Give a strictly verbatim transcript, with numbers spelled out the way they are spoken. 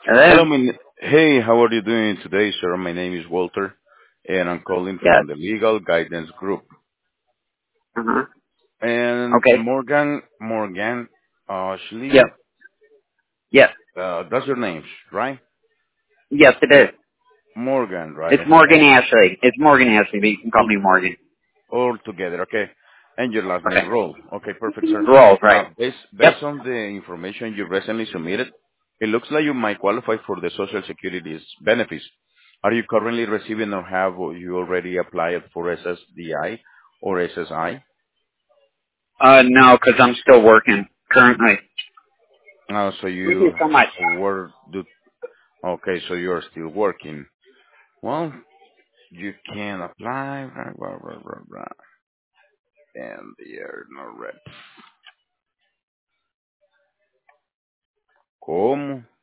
Hello. Hello, my, n- hey, how are you doing today, sir? My name is Walter, and I'm calling Yes. from the Legal Guidance Group. Uh huh. And Okay. Morgan, Morgan, uh, Yep. Ashley, Yes. uh, that's your name, right? Yes, it is. Morgan, It's right? Morgan And Ashley. It's Morgan Ashley, but you can call all, me Morgan. all together, okay? And your last name, Okay. Roll. Okay, perfect, sir. Rolls, right. Uh, based, Yep. based on the information you recently submitted, it looks like you might qualify for the Social Security's benefits. Are you currently receiving or have or you already applied for S S D I or S S I? Uh, no, because I'm still working currently. Oh, so Thank you you so much. were do okay, so you're still working. Well, you can apply, blah, blah, blah, blah, blah, and you're not ready. ¿Cómo?